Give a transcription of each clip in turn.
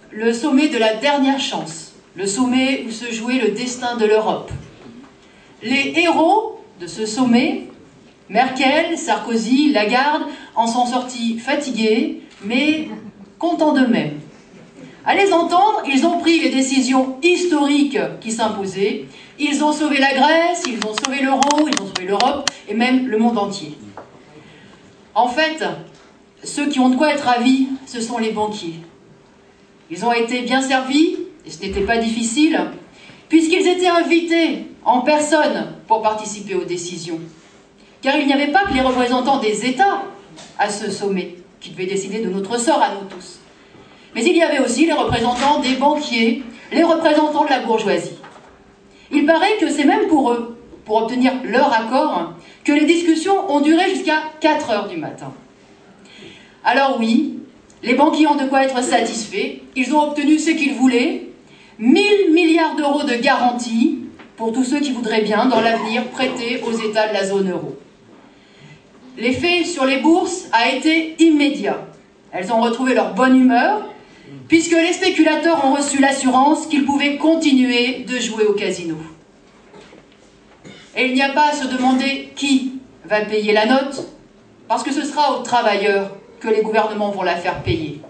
le sommet de la dernière chance, le sommet où se jouait le destin de l'Europe. Les héros de ce sommet, Merkel, Sarkozy, Lagarde, en sont sortis fatigués, mais contents d'eux-mêmes. À les entendre, ils ont pris les décisions historiques qui s'imposaient. Ils ont sauvé la Grèce, ils ont sauvé l'euro, ils ont sauvé l'Europe et même le monde entier. En fait, ceux qui ont de quoi être ravis, ce sont les banquiers. Ils ont été bien servis, et ce n'était pas difficile, puisqu'ils étaient invités en personne pour participer aux décisions. Car il n'y avait pas que les représentants des États à ce sommet, qui devaient décider de notre sort à nous tous. Mais il y avait aussi les représentants des banquiers, les représentants de la bourgeoisie. Il paraît que c'est même pour eux, pour obtenir leur accord, que les discussions ont duré jusqu'à 4 heures du matin. Alors oui, les banquiers ont de quoi être satisfaits, ils ont obtenu ce qu'ils voulaient, 1000 milliards d'euros de garantie pour tous ceux qui voudraient bien, dans l'avenir, prêter aux États de la zone euro. L'effet sur les bourses a été immédiat. Elles ont retrouvé leur bonne humeur, puisque les spéculateurs ont reçu l'assurance qu'ils pouvaient continuer de jouer au casino. Et il n'y a pas à se demander qui va payer la note, parce que ce sera aux travailleurs que les gouvernements vont la faire payer.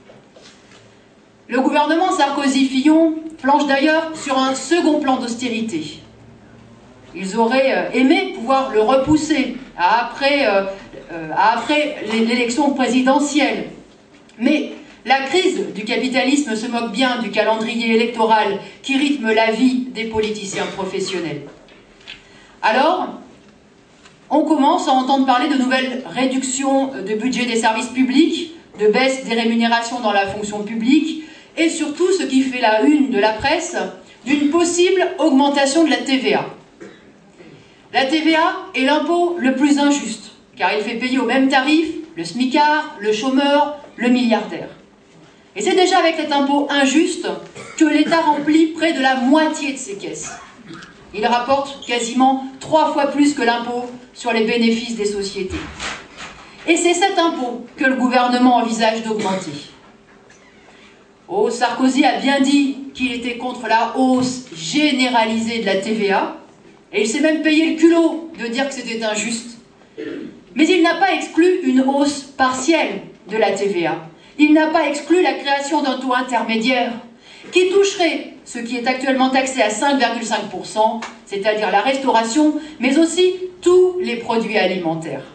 Le gouvernement Sarkozy-Fillon planche d'ailleurs sur un second plan d'austérité. Ils auraient aimé pouvoir le repousser à après l'élection présidentielle. Mais la crise du capitalisme se moque bien du calendrier électoral qui rythme la vie des politiciens professionnels. Alors, on commence à entendre parler de nouvelles réductions de budget des services publics, de baisse des rémunérations dans la fonction publique, et surtout, ce qui fait la une de la presse, d'une possible augmentation de la TVA. La TVA est l'impôt le plus injuste, car il fait payer au même tarif le smicard, le chômeur, le milliardaire. Et c'est déjà avec cet impôt injuste que l'État remplit près de la moitié de ses caisses. Il rapporte quasiment 3 fois plus que l'impôt sur les bénéfices des sociétés. Et c'est cet impôt que le gouvernement envisage d'augmenter. Oh, Sarkozy a bien dit qu'il était contre la hausse généralisée de la TVA, et il s'est même payé le culot de dire que c'était injuste. Mais il n'a pas exclu une hausse partielle de la TVA. Il n'a pas exclu la création d'un taux intermédiaire qui toucherait ce qui est actuellement taxé à 5,5%, c'est-à-dire la restauration, mais aussi tous les produits alimentaires.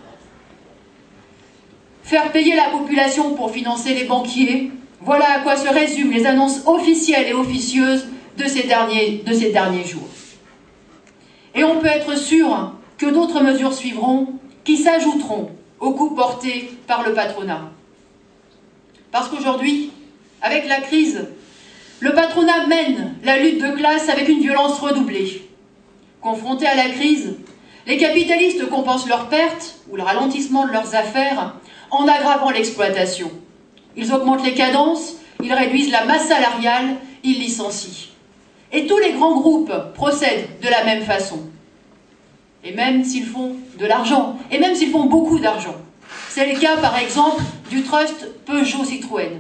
Faire payer la population pour financer les banquiers, voilà à quoi se résument les annonces officielles et officieuses de ces derniers jours. Et on peut être sûr que d'autres mesures suivront, qui s'ajouteront aux coups portés par le patronat. Parce qu'aujourd'hui, avec la crise, le patronat mène la lutte de classe avec une violence redoublée. Confrontés à la crise, les capitalistes compensent leurs pertes ou le ralentissement de leurs affaires en aggravant l'exploitation. Ils augmentent les cadences, ils réduisent la masse salariale, ils licencient. Et tous les grands groupes procèdent de la même façon. Et même s'ils font de l'argent, et même s'ils font beaucoup d'argent. C'est le cas, par exemple, du trust Peugeot-Citroën.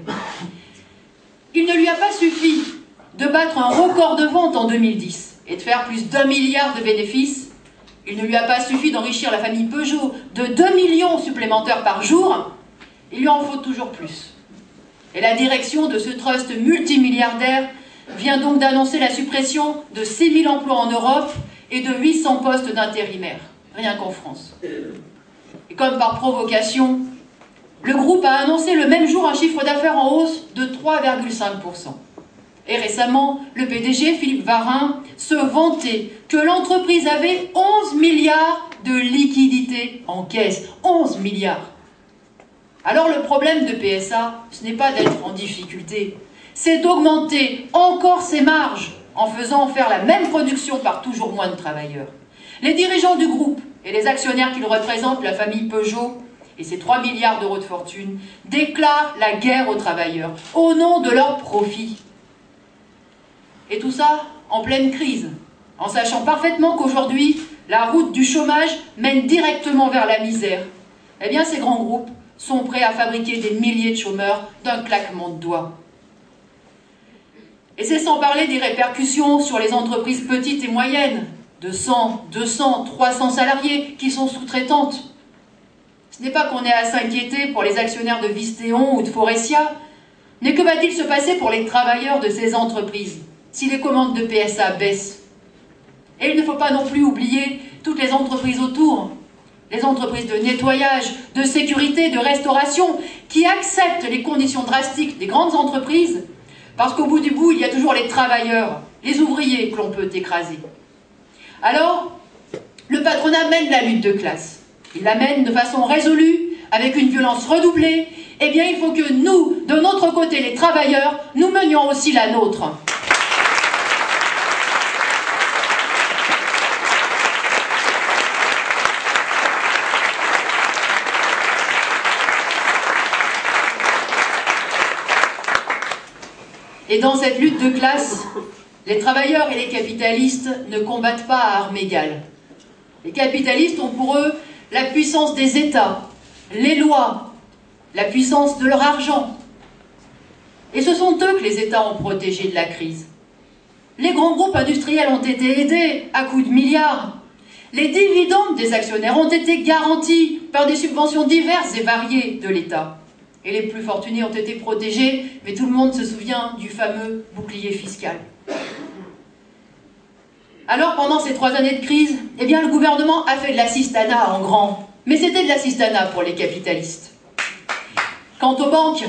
Il ne lui a pas suffi de battre un record de vente en 2010 et de faire plus d'1 milliard de bénéfices. Il ne lui a pas suffi d'enrichir la famille Peugeot de 2 millions supplémentaires par jour. Il lui en faut toujours plus. Et la direction de ce trust multimilliardaire vient donc d'annoncer la suppression de 6 000 emplois en Europe et de 800 postes d'intérimaires, rien qu'en France. Et comme par provocation, le groupe a annoncé le même jour un chiffre d'affaires en hausse de 3,5%. Et récemment, le PDG, Philippe Varin, se vantait que l'entreprise avait 11 milliards de liquidités en caisse. 11 milliards. Alors le problème de PSA, ce n'est pas d'être en difficulté, c'est d'augmenter encore ses marges en faisant faire la même production par toujours moins de travailleurs. Les dirigeants du groupe et les actionnaires qu'ils représentent, la famille Peugeot et ses 3 milliards d'euros de fortune, déclarent la guerre aux travailleurs au nom de leurs profits. Et tout ça en pleine crise, en sachant parfaitement qu'aujourd'hui, la route du chômage mène directement vers la misère. Eh bien, ces grands groupes sont prêts à fabriquer des milliers de chômeurs d'un claquement de doigts. Et c'est sans parler des répercussions sur les entreprises petites et moyennes, de 100, 200, 300 salariés qui sont sous-traitantes. Ce n'est pas qu'on ait à s'inquiéter pour les actionnaires de Vistéon ou de Forestia, mais que va-t-il se passer pour les travailleurs de ces entreprises si les commandes de PSA baissent? Et il ne faut pas non plus oublier toutes les entreprises autour, les entreprises de nettoyage, de sécurité, de restauration, qui acceptent les conditions drastiques des grandes entreprises, parce qu'au bout du bout, il y a toujours les travailleurs, les ouvriers que l'on peut écraser. Alors, le patronat mène la lutte de classe. Il la mène de façon résolue, avec une violence redoublée. Eh bien, il faut que nous, de notre côté, les travailleurs, nous menions aussi la nôtre. Et dans cette lutte de classe, les travailleurs et les capitalistes ne combattent pas à armes égales. Les capitalistes ont pour eux la puissance des États, les lois, la puissance de leur argent. Et ce sont eux que les États ont protégés de la crise. Les grands groupes industriels ont été aidés à coups de milliards. Les dividendes des actionnaires ont été garantis par des subventions diverses et variées de l'État. Et les plus fortunés ont été protégés, mais tout le monde se souvient du fameux bouclier fiscal. Alors, pendant ces 3 années de crise, eh bien, le gouvernement a fait de l'assistanat en grand. Mais c'était de l'assistanat pour les capitalistes. Quant aux banques,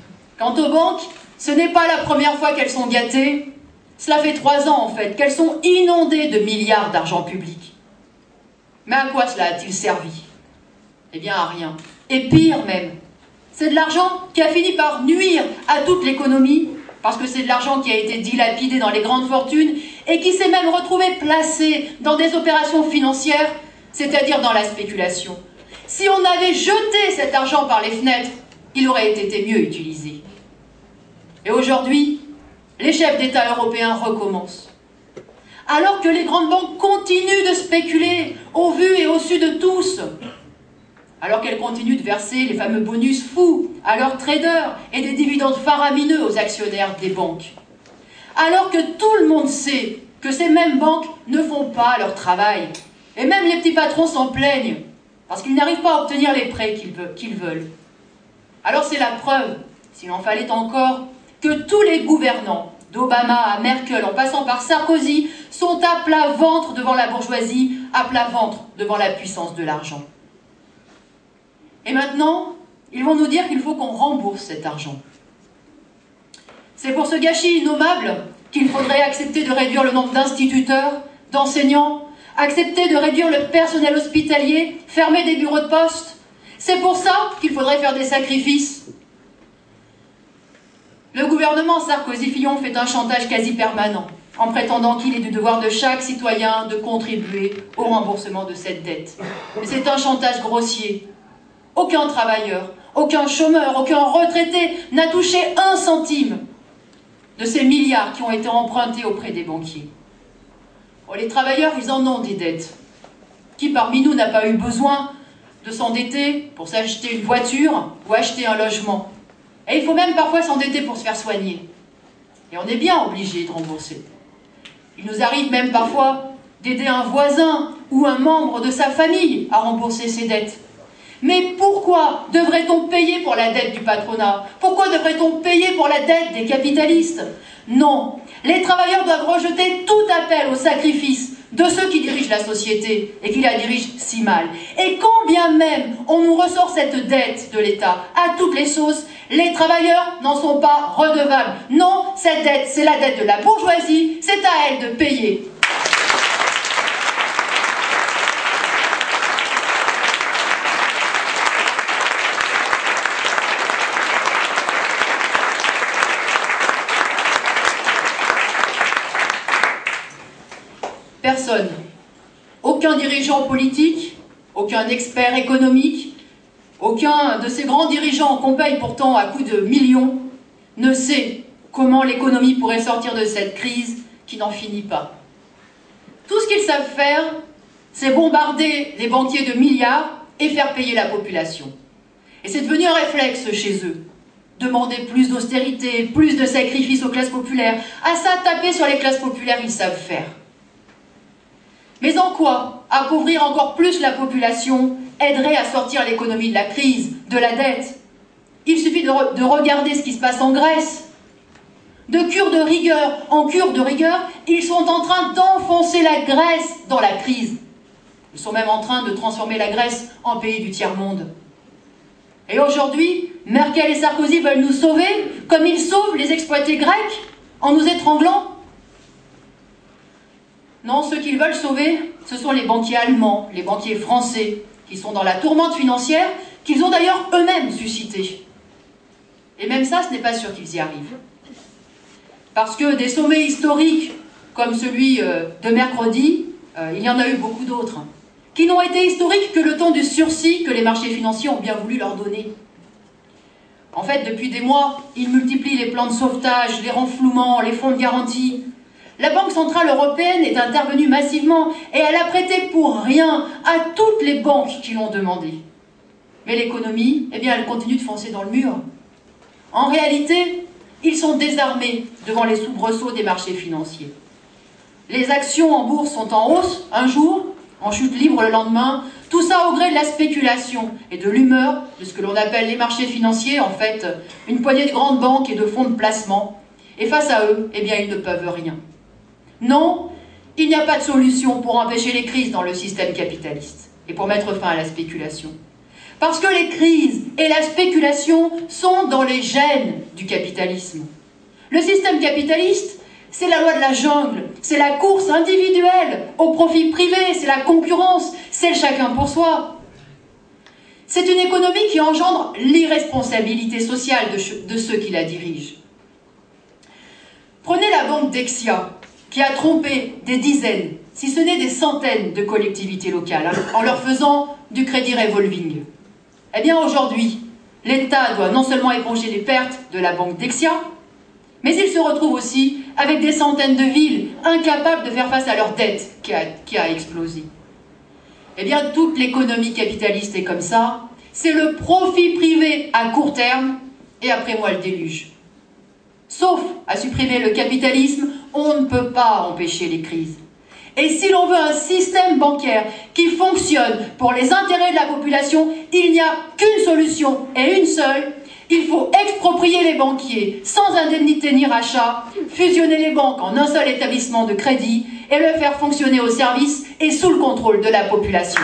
ce n'est pas la première fois qu'elles sont gâtées. Cela fait 3 ans, en fait, qu'elles sont inondées de milliards d'argent public. Mais à quoi cela a-t-il servi? Eh bien, à rien. Et pire même. C'est de l'argent qui a fini par nuire à toute l'économie, parce que c'est de l'argent qui a été dilapidé dans les grandes fortunes et qui s'est même retrouvé placé dans des opérations financières, c'est-à-dire dans la spéculation. Si on avait jeté cet argent par les fenêtres, il aurait été mieux utilisé. Et aujourd'hui, les chefs d'État européens recommencent. Alors que les grandes banques continuent de spéculer au vu et au su de tous, alors qu'elles continuent de verser les fameux bonus fous à leurs traders et des dividendes faramineux aux actionnaires des banques. Alors que tout le monde sait que ces mêmes banques ne font pas leur travail. Et même les petits patrons s'en plaignent, parce qu'ils n'arrivent pas à obtenir les prêts qu'ils veulent. Alors c'est la preuve, s'il en fallait encore, que tous les gouvernants, d'Obama à Merkel en passant par Sarkozy, sont à plat ventre devant la bourgeoisie, à plat ventre devant la puissance de l'argent. Et maintenant, ils vont nous dire qu'il faut qu'on rembourse cet argent. C'est pour ce gâchis innommable qu'il faudrait accepter de réduire le nombre d'instituteurs, d'enseignants, accepter de réduire le personnel hospitalier, fermer des bureaux de poste. C'est pour ça qu'il faudrait faire des sacrifices. Le gouvernement Sarkozy-Fillon fait un chantage quasi permanent, en prétendant qu'il est du devoir de chaque citoyen de contribuer au remboursement de cette dette. Mais c'est un chantage grossier. Aucun travailleur, aucun chômeur, aucun retraité n'a touché 1 centime de ces milliards qui ont été empruntés auprès des banquiers. Bon, les travailleurs, ils en ont des dettes. Qui parmi nous n'a pas eu besoin de s'endetter pour s'acheter une voiture ou acheter un logement? Et il faut même parfois s'endetter pour se faire soigner. Et on est bien obligé de rembourser. Il nous arrive même parfois d'aider un voisin ou un membre de sa famille à rembourser ses dettes. Mais pourquoi devrait-on payer pour la dette du patronat? Pourquoi devrait-on payer pour la dette des capitalistes? Non, les travailleurs doivent rejeter tout appel au sacrifice de ceux qui dirigent la société et qui la dirigent si mal. Et quand bien même on nous ressort cette dette de l'État à toutes les sauces, les travailleurs n'en sont pas redevables. Non, cette dette, c'est la dette de la bourgeoisie, c'est à elle de payer. Personne, aucun dirigeant politique, aucun expert économique, aucun de ces grands dirigeants qu'on paye pourtant à coups de millions, ne sait comment l'économie pourrait sortir de cette crise qui n'en finit pas. Tout ce qu'ils savent faire, c'est bombarder les banquiers de milliards et faire payer la population. Et c'est devenu un réflexe chez eux, demander plus d'austérité, plus de sacrifices aux classes populaires. À ça, taper sur les classes populaires, ils savent faire. Mais en quoi appauvrir encore plus la population aiderait à sortir l'économie de la crise, de la dette? Il suffit de regarder ce qui se passe en Grèce. De cure de rigueur en cure de rigueur, ils sont en train d'enfoncer la Grèce dans la crise. Ils sont même en train de transformer la Grèce en pays du tiers-monde. Et aujourd'hui, Merkel et Sarkozy veulent nous sauver comme ils sauvent les exploités grecs en nous étranglant. Non, ceux qu'ils veulent sauver, ce sont les banquiers allemands, les banquiers français, qui sont dans la tourmente financière qu'ils ont d'ailleurs eux-mêmes suscitée. Et même ça, ce n'est pas sûr qu'ils y arrivent. Parce que des sommets historiques, comme celui de mercredi, il y en a eu beaucoup d'autres, qui n'ont été historiques que le temps du sursis que les marchés financiers ont bien voulu leur donner. En fait, depuis des mois, ils multiplient les plans de sauvetage, les renflouements, les fonds de garantie. La Banque Centrale Européenne est intervenue massivement et elle a prêté pour rien à toutes les banques qui l'ont demandé. Mais l'économie, eh bien, elle continue de foncer dans le mur. En réalité, ils sont désarmés devant les soubresauts des marchés financiers. Les actions en bourse sont en hausse un jour, en chute libre le lendemain, tout ça au gré de la spéculation et de l'humeur de ce que l'on appelle les marchés financiers, en fait, une poignée de grandes banques et de fonds de placement. Et face à eux, eh bien, ils ne peuvent rien. Non, il n'y a pas de solution pour empêcher les crises dans le système capitaliste et pour mettre fin à la spéculation. Parce que les crises et la spéculation sont dans les gènes du capitalisme. Le système capitaliste, c'est la loi de la jungle, c'est la course individuelle au profit privé, c'est la concurrence, c'est le chacun pour soi. C'est une économie qui engendre l'irresponsabilité sociale de ceux qui la dirigent. Prenez la banque Dexia, qui a trompé des dizaines, si ce n'est des centaines de collectivités locales, en leur faisant du crédit revolving. Eh bien aujourd'hui, l'État doit non seulement éponger les pertes de la banque Dexia, mais il se retrouve aussi avec des centaines de villes incapables de faire face à leur dette qui a explosé. Eh bien, toute l'économie capitaliste est comme ça. C'est le profit privé à court terme et après moi le déluge. Sauf à supprimer le capitalisme, on ne peut pas empêcher les crises. Et si l'on veut un système bancaire qui fonctionne pour les intérêts de la population, il n'y a qu'une solution et une seule. Il faut exproprier les banquiers sans indemnité ni rachat, fusionner les banques en un seul établissement de crédit et le faire fonctionner au service et sous le contrôle de la population.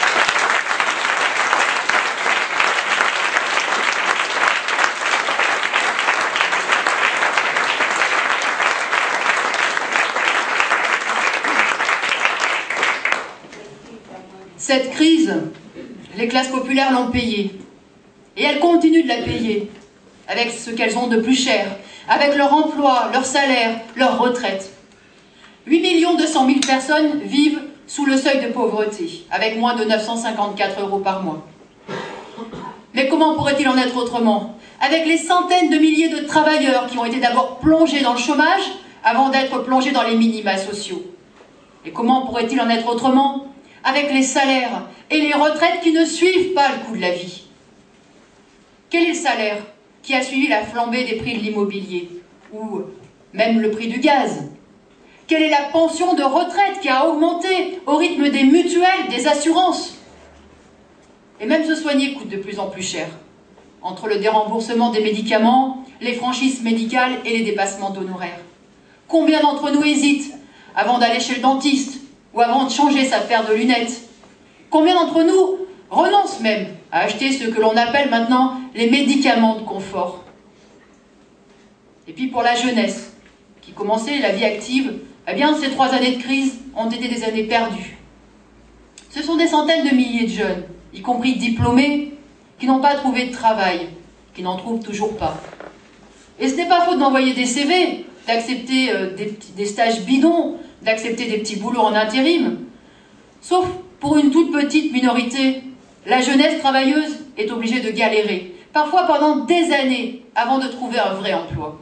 Cette crise, les classes populaires l'ont payée. Et elles continuent de la payer avec ce qu'elles ont de plus cher, avec leur emploi, leur salaire, leur retraite. 8 200 000 personnes vivent sous le seuil de pauvreté, avec moins de 954 € par mois. Mais comment pourrait-il en être autrement? Avec les centaines de milliers de travailleurs qui ont été d'abord plongés dans le chômage avant d'être plongés dans les minima sociaux. Et comment pourrait-il en être autrement avec les salaires et les retraites qui ne suivent pas le coût de la vie? Quel est le salaire qui a suivi la flambée des prix de l'immobilier ou même le prix du gaz? Quelle est la pension de retraite qui a augmenté au rythme des mutuelles, des assurances? Et même se soigner coûte de plus en plus cher, entre le déremboursement des médicaments, les franchises médicales et les dépassements d'honoraires. Combien d'entre nous hésitent avant d'aller chez le dentiste ou avant de changer sa paire de lunettes? Combien d'entre nous renoncent même à acheter ce que l'on appelle maintenant les médicaments de confort? Et puis pour la jeunesse, qui commençait la vie active, eh bien ces 3 années de crise ont été des années perdues. Ce sont des centaines de milliers de jeunes, y compris diplômés, qui n'ont pas trouvé de travail, qui n'en trouvent toujours pas. Et ce n'est pas faute d'envoyer des CV, d'accepter des stages bidons, d'accepter des petits boulots en intérim. Sauf pour une toute petite minorité, la jeunesse travailleuse est obligée de galérer, parfois pendant des années, avant de trouver un vrai emploi.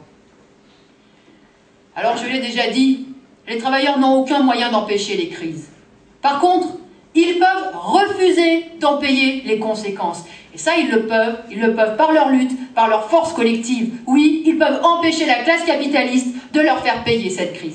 Alors je l'ai déjà dit, les travailleurs n'ont aucun moyen d'empêcher les crises. Par contre, Ils peuvent refuser d'en payer les conséquences. Et ça, ils le peuvent par leur lutte, par leur force collective. Oui, ils peuvent empêcher la classe capitaliste de leur faire payer cette crise.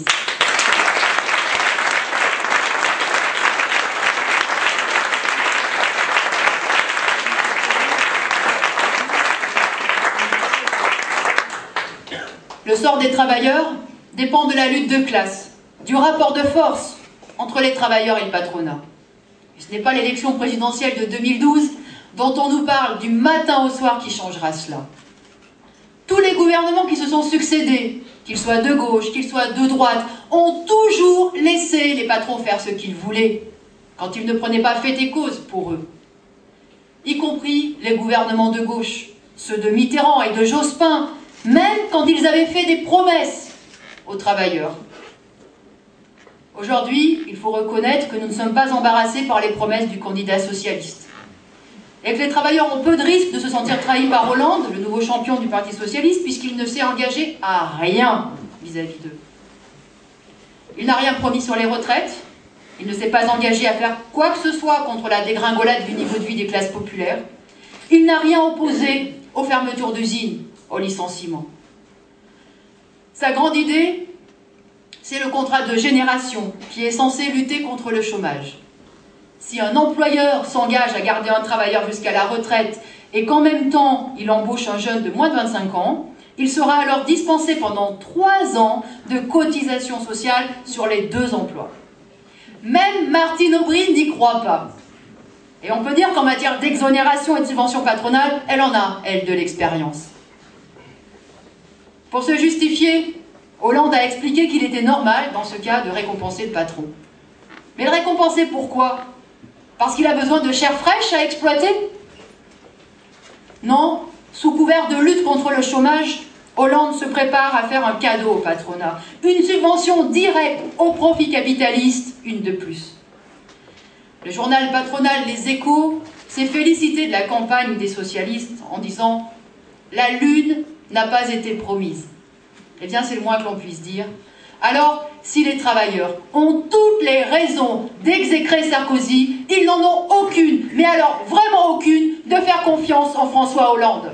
Le sort des travailleurs dépend de la lutte de classe, du rapport de force entre les travailleurs et le patronat. Et ce n'est pas l'élection présidentielle de 2012 dont on nous parle du matin au soir qui changera cela. Tous les gouvernements qui se sont succédés, qu'ils soient de gauche, qu'ils soient de droite, ont toujours laissé les patrons faire ce qu'ils voulaient, quand ils ne prenaient pas fait et cause pour eux. Y compris les gouvernements de gauche, ceux de Mitterrand et de Jospin, même quand ils avaient fait des promesses aux travailleurs. Aujourd'hui, il faut reconnaître que nous ne sommes pas embarrassés par les promesses du candidat socialiste. Et que les travailleurs ont peu de risques de se sentir trahis par Hollande, le nouveau champion du Parti socialiste, puisqu'il ne s'est engagé à rien vis-à-vis d'eux. Il n'a rien promis sur les retraites, il ne s'est pas engagé à faire quoi que ce soit contre la dégringolade du niveau de vie des classes populaires, il n'a rien opposé aux fermetures d'usines, aux licenciements. Sa grande idée, c'est le contrat de génération qui est censé lutter contre le chômage. Si un employeur s'engage à garder un travailleur jusqu'à la retraite et qu'en même temps il embauche un jeune de moins de 25 ans, il sera alors dispensé pendant 3 ans de cotisation sociale sur les 2 emplois. Même Martine Aubry n'y croit pas. Et on peut dire qu'en matière d'exonération et de subvention patronale, elle en a, elle, de l'expérience. Pour se justifier, Hollande a expliqué qu'il était normal, dans ce cas, de récompenser le patron. Mais le récompenser pourquoi? Parce qu'il a besoin de chair fraîche à exploiter? Non, sous couvert de lutte contre le chômage, Hollande se prépare à faire un cadeau au patronat. Une subvention directe au profit capitaliste, une de plus. Le journal patronal Les Échos s'est félicité de la campagne des socialistes en disant « La lune n'a pas été promise ». Eh bien, c'est le moins que l'on puisse dire. Alors, si les travailleurs ont toutes les raisons d'exécrer Sarkozy, ils n'en ont aucune, mais alors vraiment aucune, de faire confiance en François Hollande.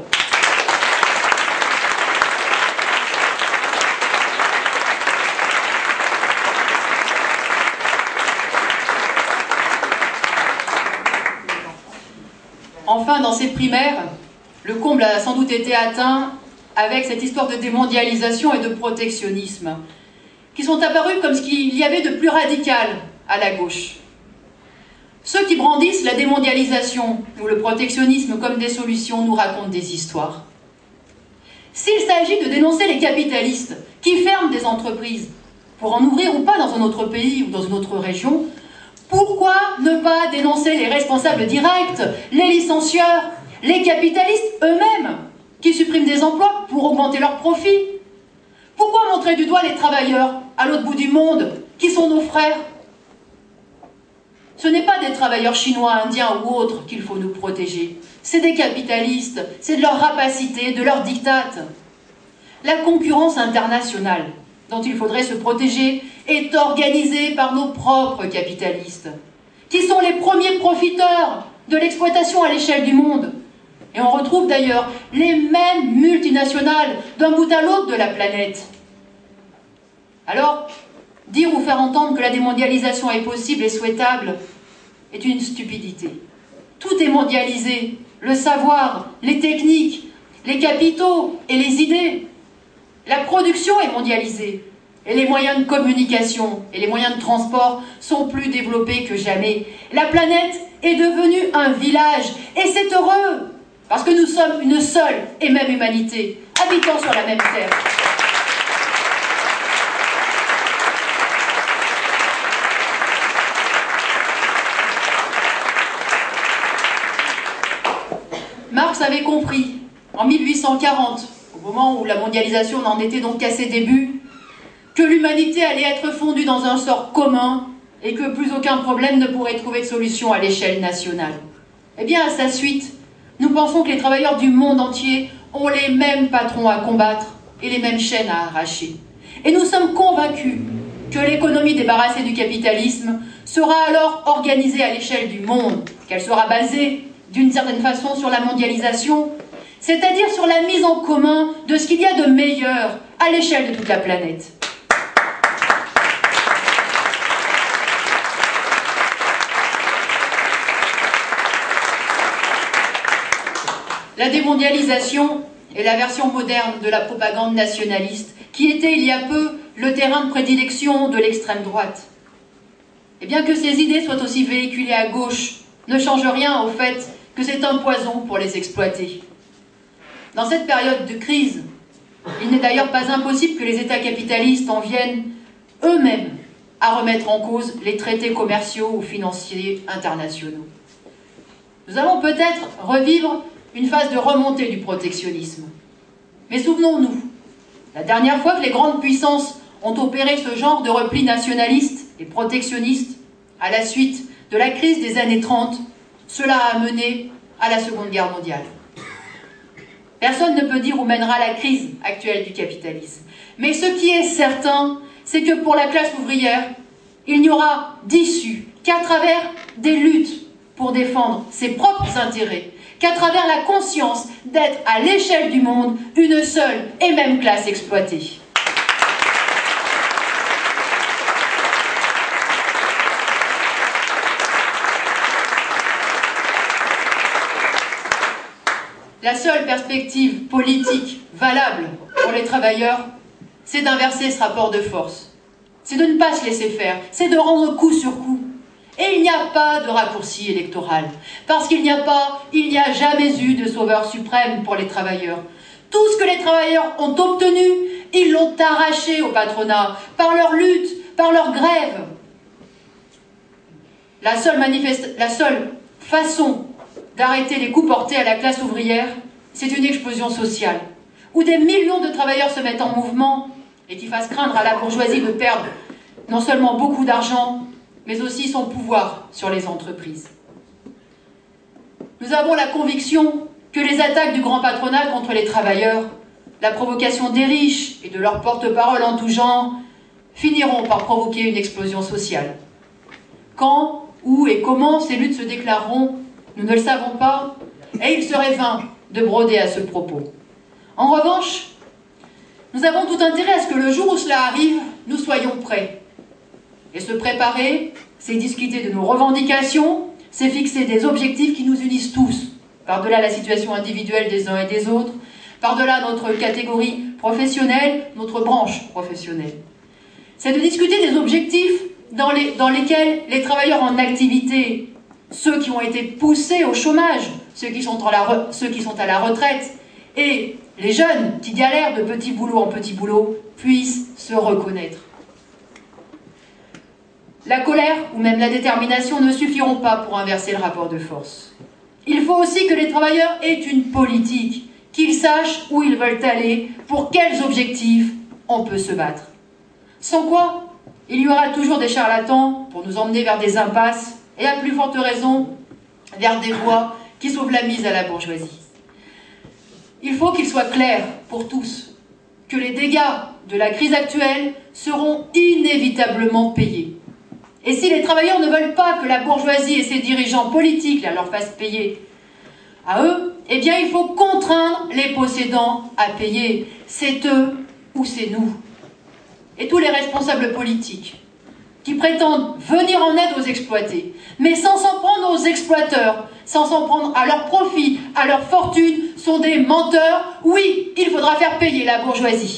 Enfin, dans ces primaires, le comble a sans doute été atteint avec cette histoire de démondialisation et de protectionnisme, qui sont apparus comme ce qu'il y avait de plus radical à la gauche. Ceux qui brandissent la démondialisation ou le protectionnisme comme des solutions nous racontent des histoires. S'il s'agit de dénoncer les capitalistes qui ferment des entreprises pour en ouvrir ou pas dans un autre pays ou dans une autre région, pourquoi ne pas dénoncer les responsables directs, les licencieurs, les capitalistes eux-mêmes qui suppriment des emplois pour augmenter leurs profits? Pourquoi montrer du doigt les travailleurs à l'autre bout du monde qui sont nos frères? Ce n'est pas des travailleurs chinois, indiens ou autres qu'il faut nous protéger. C'est des capitalistes, c'est de leur rapacité, de leur diktat. La concurrence internationale dont il faudrait se protéger est organisée par nos propres capitalistes, qui sont les premiers profiteurs de l'exploitation à l'échelle du monde. Et on retrouve d'ailleurs les mêmes multinationales d'un bout à l'autre de la planète. Alors, dire ou faire entendre que la démondialisation est possible et souhaitable est une stupidité. Tout est mondialisé, le savoir, les techniques, les capitaux et les idées. La production est mondialisée et les moyens de communication et les moyens de transport sont plus développés que jamais. La planète est devenue un village et c'est heureux parce que nous sommes une seule et même humanité, habitant sur la même terre. Marx avait compris, en 1840, au moment où la mondialisation n'en était donc qu'à ses débuts, que l'humanité allait être fondue dans un sort commun et que plus aucun problème ne pourrait trouver de solution à l'échelle nationale. Eh bien, à sa suite, nous pensons que les travailleurs du monde entier ont les mêmes patrons à combattre et les mêmes chaînes à arracher. Et nous sommes convaincus que l'économie débarrassée du capitalisme sera alors organisée à l'échelle du monde, qu'elle sera basée d'une certaine façon sur la mondialisation, c'est-à-dire sur la mise en commun de ce qu'il y a de meilleur à l'échelle de toute la planète. La démondialisation est la version moderne de la propagande nationaliste qui était il y a peu le terrain de prédilection de l'extrême droite. Et bien que ces idées soient aussi véhiculées à gauche, ne change rien au fait que c'est un poison pour les exploiter. Dans cette période de crise, il n'est d'ailleurs pas impossible que les États capitalistes en viennent eux-mêmes à remettre en cause les traités commerciaux ou financiers internationaux. Nous allons peut-être revivre une phase de remontée du protectionnisme. Mais souvenons-nous, la dernière fois que les grandes puissances ont opéré ce genre de repli nationaliste et protectionniste, à la suite de la crise des années 30, cela a mené à la Seconde Guerre mondiale. Personne ne peut dire où mènera la crise actuelle du capitalisme. Mais ce qui est certain, c'est que pour la classe ouvrière, il n'y aura d'issue qu'à travers des luttes pour défendre ses propres intérêts, qu'à travers la conscience d'être à l'échelle du monde une seule et même classe exploitée. La seule perspective politique valable pour les travailleurs, c'est d'inverser ce rapport de force. C'est de ne pas se laisser faire, c'est de rendre coup sur coup. Et il n'y a pas de raccourci électoral, parce qu'il n'y a jamais eu de sauveur suprême pour les travailleurs. Tout ce que les travailleurs ont obtenu, ils l'ont arraché au patronat, par leur lutte, par leur grève. La seule façon d'arrêter les coups portés à la classe ouvrière, c'est une explosion sociale, où des millions de travailleurs se mettent en mouvement et qui fassent craindre à la bourgeoisie de perdre non seulement beaucoup d'argent, mais aussi son pouvoir sur les entreprises. Nous avons la conviction que les attaques du grand patronat contre les travailleurs, la provocation des riches et de leurs porte-parole en tout genre, finiront par provoquer une explosion sociale. Quand, où et comment ces luttes se déclareront, nous ne le savons pas, et il serait vain de broder à ce propos. En revanche, nous avons tout intérêt à ce que le jour où cela arrive, nous soyons prêts. Et se préparer, c'est discuter de nos revendications, c'est fixer des objectifs qui nous unissent tous, par-delà la situation individuelle des uns et des autres, par-delà notre catégorie professionnelle, notre branche professionnelle. C'est de discuter des objectifs dans lesquels les travailleurs en activité, ceux qui ont été poussés au chômage, ceux qui sont à la retraite, et les jeunes qui galèrent de petit boulot en petit boulot, puissent se reconnaître. La colère ou même la détermination ne suffiront pas pour inverser le rapport de force. Il faut aussi que les travailleurs aient une politique, qu'ils sachent où ils veulent aller, pour quels objectifs on peut se battre. Sans quoi, il y aura toujours des charlatans pour nous emmener vers des impasses et à plus forte raison, vers des voies qui sauvent la mise à la bourgeoisie. Il faut qu'il soit clair pour tous que les dégâts de la crise actuelle seront inévitablement payés. Et si les travailleurs ne veulent pas que la bourgeoisie et ses dirigeants politiques leur fassent payer à eux, eh bien il faut contraindre les possédants à payer. C'est eux ou c'est nous. Et tous les responsables politiques qui prétendent venir en aide aux exploités, mais sans s'en prendre aux exploiteurs, sans s'en prendre à leur profit, à leur fortune, sont des menteurs. Oui, il faudra faire payer la bourgeoisie.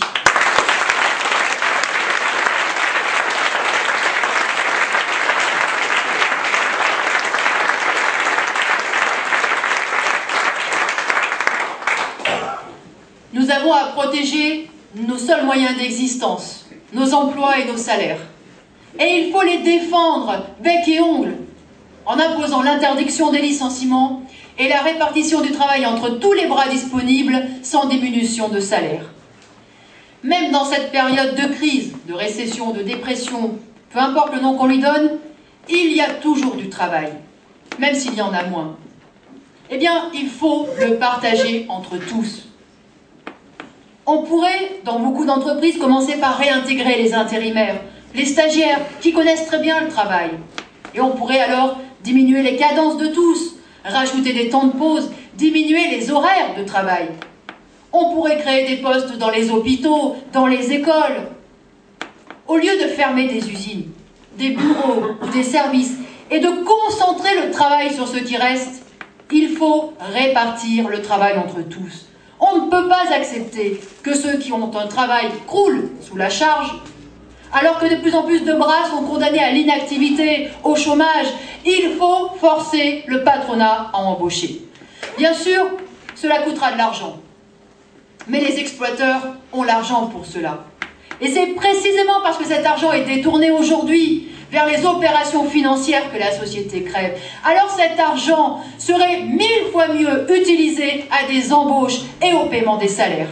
Nous avons à protéger nos seuls moyens d'existence, nos emplois et nos salaires. Et il faut les défendre, bec et ongles, en imposant l'interdiction des licenciements et la répartition du travail entre tous les bras disponibles sans diminution de salaire. Même dans cette période de crise, de récession, de dépression, peu importe le nom qu'on lui donne, il y a toujours du travail, même s'il y en a moins. Eh bien, il faut le partager entre tous. On pourrait, dans beaucoup d'entreprises, commencer par réintégrer les intérimaires les stagiaires qui connaissent très bien le travail. Et on pourrait alors diminuer les cadences de tous, rajouter des temps de pause, diminuer les horaires de travail. On pourrait créer des postes dans les hôpitaux, dans les écoles. Au lieu de fermer des usines, des bureaux ou des services et de concentrer le travail sur ce qui reste, il faut répartir le travail entre tous. On ne peut pas accepter que ceux qui ont un travail croulent sous la charge, alors que de plus en plus de bras sont condamnés à l'inactivité, au chômage. Il faut forcer le patronat à embaucher. Bien sûr, cela coûtera de l'argent, mais les exploiteurs ont l'argent pour cela. Et c'est précisément parce que cet argent est détourné aujourd'hui vers les opérations financières que la société crève. Alors cet argent serait 1000 fois mieux utilisé à des embauches et au paiement des salaires.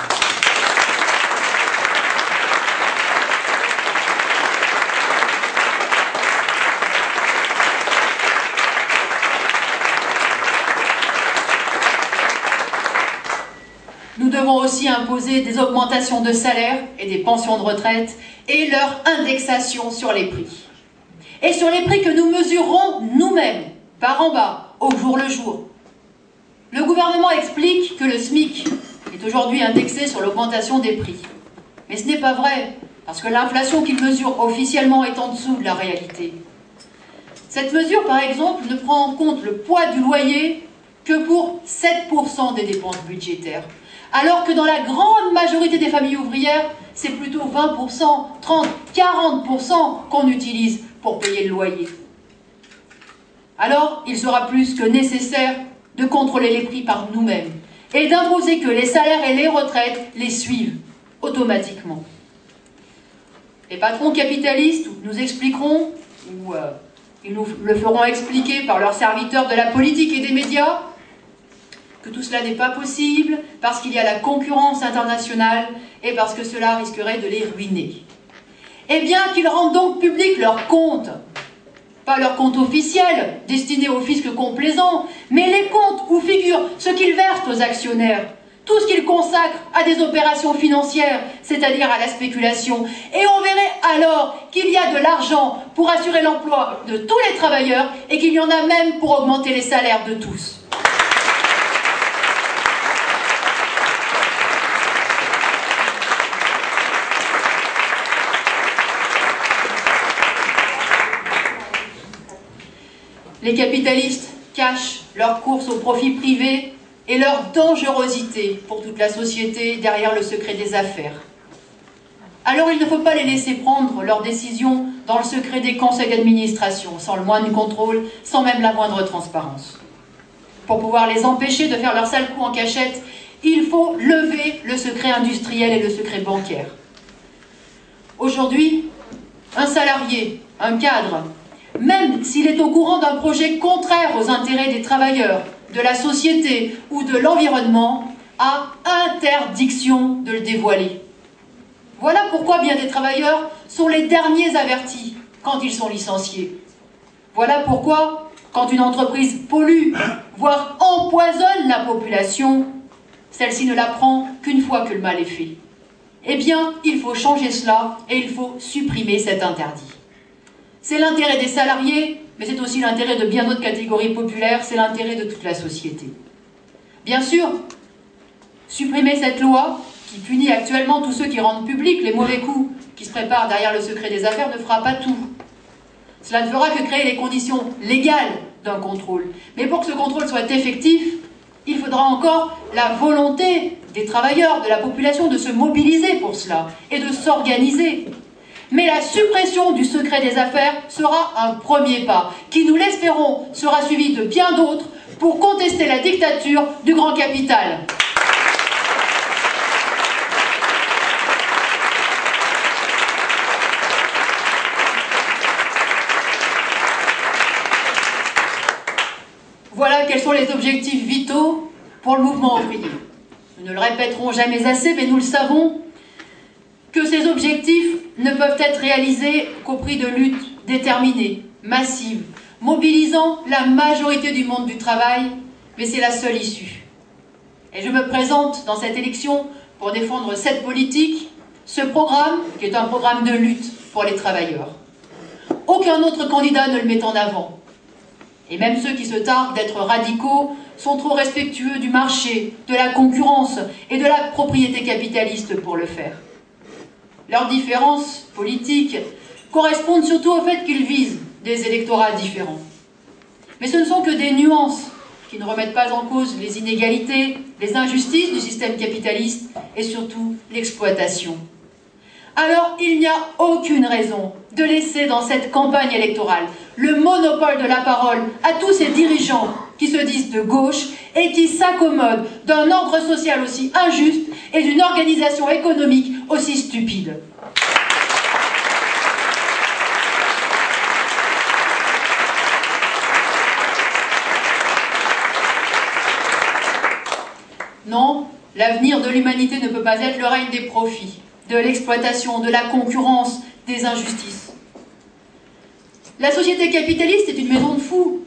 Nous devons aussi imposer des augmentations de salaire et des pensions de retraite et leur indexation sur les prix. Et sur les prix que nous mesurerons nous-mêmes, par en bas, au jour le jour. Le gouvernement explique que le SMIC est aujourd'hui indexé sur l'augmentation des prix. Mais ce n'est pas vrai, parce que l'inflation qu'il mesure officiellement est en dessous de la réalité. Cette mesure, par exemple, ne prend en compte le poids du loyer que pour 7% des dépenses budgétaires. Alors que dans la grande majorité des familles ouvrières, c'est plutôt 20%, 30%, 40% qu'on utilise pour payer le loyer. Alors, il sera plus que nécessaire de contrôler les prix par nous-mêmes et d'imposer que les salaires et les retraites les suivent automatiquement. Les patrons capitalistes nous expliqueront, ou ils nous le feront expliquer par leurs serviteurs de la politique et des médias, que tout cela n'est pas possible parce qu'il y a la concurrence internationale et parce que cela risquerait de les ruiner. Eh bien, qu'ils rendent donc publics leurs comptes. Pas leurs comptes officiels, destinés au fisc complaisant, mais les comptes où figure ce qu'ils versent aux actionnaires, tout ce qu'ils consacrent à des opérations financières, c'est-à-dire à la spéculation. Et on verrait alors qu'il y a de l'argent pour assurer l'emploi de tous les travailleurs et qu'il y en a même pour augmenter les salaires de tous. Les capitalistes cachent leur course au profit privé et leur dangerosité pour toute la société derrière le secret des affaires. Alors il ne faut pas les laisser prendre leurs décisions dans le secret des conseils d'administration, sans le moindre contrôle, sans même la moindre transparence. Pour pouvoir les empêcher de faire leur sale coup en cachette, il faut lever le secret industriel et le secret bancaire. Aujourd'hui, un salarié, un cadre, même s'il est au courant d'un projet contraire aux intérêts des travailleurs, de la société ou de l'environnement, a interdiction de le dévoiler. Voilà pourquoi bien des travailleurs sont les derniers avertis quand ils sont licenciés. Voilà pourquoi, quand une entreprise pollue, voire empoisonne la population, celle-ci ne l'apprend qu'une fois que le mal est fait. Eh bien, il faut changer cela et il faut supprimer cet interdit. C'est l'intérêt des salariés, mais c'est aussi l'intérêt de bien d'autres catégories populaires, c'est l'intérêt de toute la société. Bien sûr, supprimer cette loi qui punit actuellement tous ceux qui rendent publics les mauvais coups qui se préparent derrière le secret des affaires ne fera pas tout. Cela ne fera que créer les conditions légales d'un contrôle. Mais pour que ce contrôle soit effectif, il faudra encore la volonté des travailleurs, de la population, de se mobiliser pour cela et de s'organiser. Mais la suppression du secret des affaires sera un premier pas, qui, nous l'espérons, sera suivi de bien d'autres pour contester la dictature du grand capital. Voilà quels sont les objectifs vitaux pour le mouvement ouvrier. Nous ne le répéterons jamais assez, mais nous le savons, que ces objectifs ne peuvent être réalisés qu'au prix de luttes déterminées, massives, mobilisant la majorité du monde du travail, mais c'est la seule issue. Et je me présente dans cette élection pour défendre cette politique, ce programme qui est un programme de lutte pour les travailleurs. Aucun autre candidat ne le met en avant. Et même ceux qui se targuent d'être radicaux sont trop respectueux du marché, de la concurrence et de la propriété capitaliste pour le faire. Leurs différences politiques correspondent surtout au fait qu'ils visent des électorats différents. Mais ce ne sont que des nuances qui ne remettent pas en cause les inégalités, les injustices du système capitaliste et surtout l'exploitation. Alors il n'y a aucune raison de laisser dans cette campagne électorale le monopole de la parole à tous ces dirigeants qui se disent de gauche et qui s'accommodent d'un ordre social aussi injuste et d'une organisation économique aussi stupide. Non, l'avenir de l'humanité ne peut pas être le règne des profits, de l'exploitation, de la concurrence, des injustices. La société capitaliste est une maison de fous,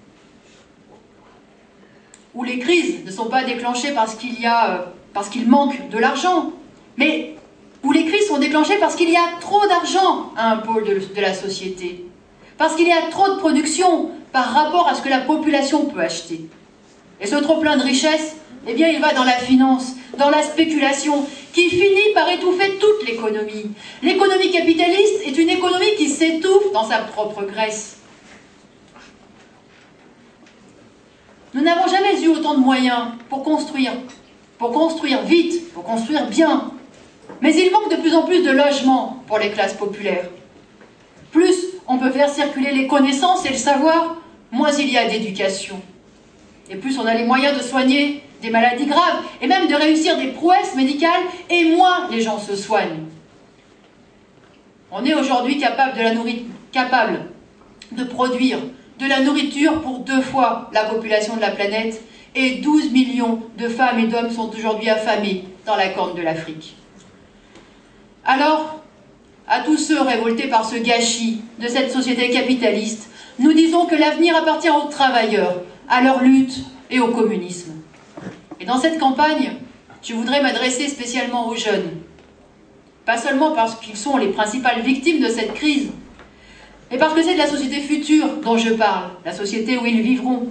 où les crises ne sont pas déclenchées parce qu'il manque de l'argent, mais où les crises sont déclenchées parce qu'il y a trop d'argent à un pôle de la société, parce qu'il y a trop de production par rapport à ce que la population peut acheter. Et ce trop-plein de richesses, eh bien, il va dans la finance, dans la spéculation, qui finit par étouffer toute l'économie. L'économie capitaliste est une économie qui s'étouffe dans sa propre graisse. Nous n'avons jamais eu autant de moyens pour construire vite, pour construire bien. Mais il manque de plus en plus de logements pour les classes populaires. Plus on peut faire circuler les connaissances et le savoir, moins il y a d'éducation. Et plus on a les moyens de soigner des maladies graves, et même de réussir des prouesses médicales, et moins les gens se soignent. On est aujourd'hui capable de produire de la nourriture pour 2 fois la population de la planète, et 12 millions de femmes et d'hommes sont aujourd'hui affamés dans la corne de l'Afrique. Alors, à tous ceux révoltés par ce gâchis de cette société capitaliste, nous disons que l'avenir appartient aux travailleurs, à leur lutte et au communisme. Et dans cette campagne, je voudrais m'adresser spécialement aux jeunes. Pas seulement parce qu'ils sont les principales victimes de cette crise, mais parce que c'est de la société future dont je parle, la société où ils vivront.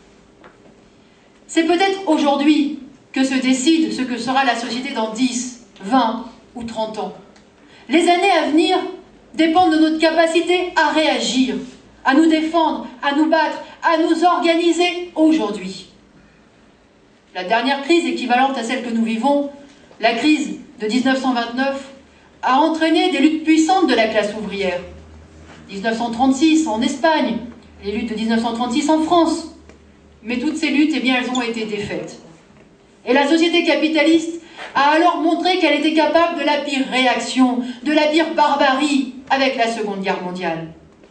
C'est peut-être aujourd'hui que se décide ce que sera la société dans 10, 20 ou 30 ans. Les années à venir dépendent de notre capacité à réagir, à nous défendre, à nous battre, à nous organiser aujourd'hui. La dernière crise équivalente à celle que nous vivons, la crise de 1929, a entraîné des luttes puissantes de la classe ouvrière. 1936 en Espagne, les luttes de 1936 en France. Mais toutes ces luttes, eh bien, elles ont été défaites. Et la société capitaliste a alors montré qu'elle était capable de la pire réaction, de la pire barbarie avec la Seconde Guerre mondiale.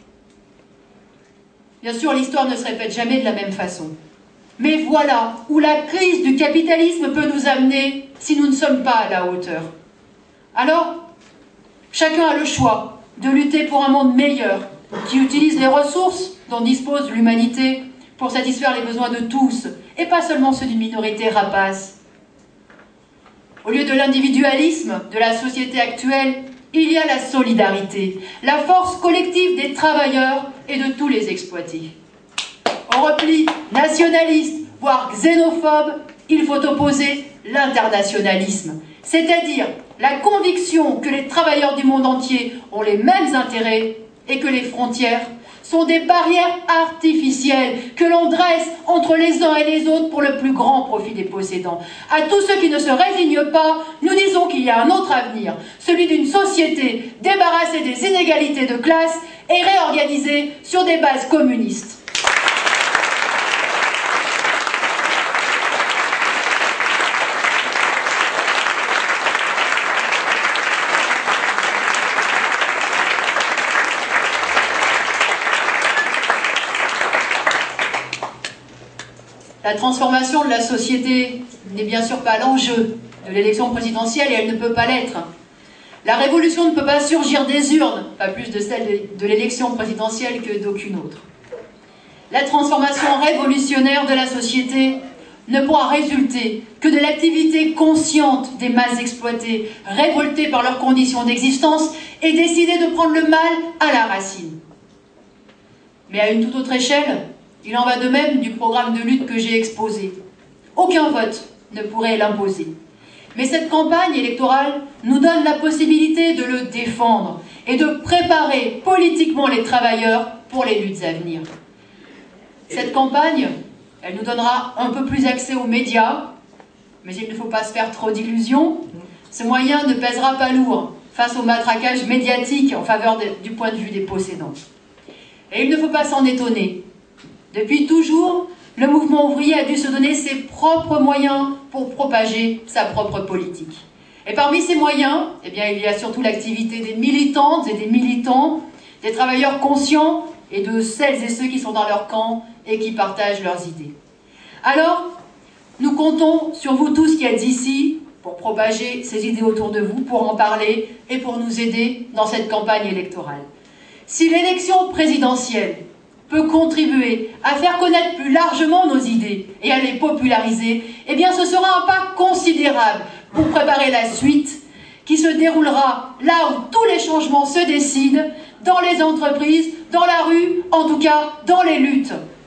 Bien sûr, l'histoire ne se répète jamais de la même façon. Mais voilà où la crise du capitalisme peut nous amener si nous ne sommes pas à la hauteur. Alors, chacun a le choix de lutter pour un monde meilleur, qui utilise les ressources dont dispose l'humanité pour satisfaire les besoins de tous, et pas seulement ceux d'une minorité rapace. Au lieu de l'individualisme de la société actuelle, il y a la solidarité, la force collective des travailleurs et de tous les exploités. Au repli nationaliste, voire xénophobe, il faut opposer l'internationalisme, c'est-à-dire la conviction que les travailleurs du monde entier ont les mêmes intérêts et que les frontières sont des barrières artificielles que l'on dresse entre les uns et les autres pour le plus grand profit des possédants. À tous ceux qui ne se résignent pas, nous disons qu'il y a un autre avenir, celui d'une société débarrassée des inégalités de classe et réorganisée sur des bases communistes. La transformation de la société n'est bien sûr pas l'enjeu de l'élection présidentielle et elle ne peut pas l'être. La révolution ne peut pas surgir des urnes, pas plus de celle de l'élection présidentielle que d'aucune autre. La transformation révolutionnaire de la société ne pourra résulter que de l'activité consciente des masses exploitées, révoltées par leurs conditions d'existence et décider de prendre le mal à la racine. Mais à une toute autre échelle, il en va de même du programme de lutte que j'ai exposé. Aucun vote ne pourrait l'imposer. Mais cette campagne électorale nous donne la possibilité de le défendre et de préparer politiquement les travailleurs pour les luttes à venir. Cette campagne, elle nous donnera un peu plus accès aux médias, mais il ne faut pas se faire trop d'illusions. Ce moyen ne pèsera pas lourd face au matraquage médiatique en faveur du point de vue des possédants. Et il ne faut pas s'en étonner. Depuis toujours, le mouvement ouvrier a dû se donner ses propres moyens pour propager sa propre politique. Et parmi ces moyens, eh bien, il y a surtout l'activité des militantes et des militants, des travailleurs conscients et de celles et ceux qui sont dans leur camp et qui partagent leurs idées. Alors, nous comptons sur vous tous qui êtes ici pour propager ces idées autour de vous, pour en parler et pour nous aider dans cette campagne électorale. Si l'élection présidentielle peut contribuer à faire connaître plus largement nos idées et à les populariser, eh bien ce sera un pas considérable pour préparer la suite qui se déroulera là où tous les changements se décident, dans les entreprises, dans la rue, en tout cas dans les luttes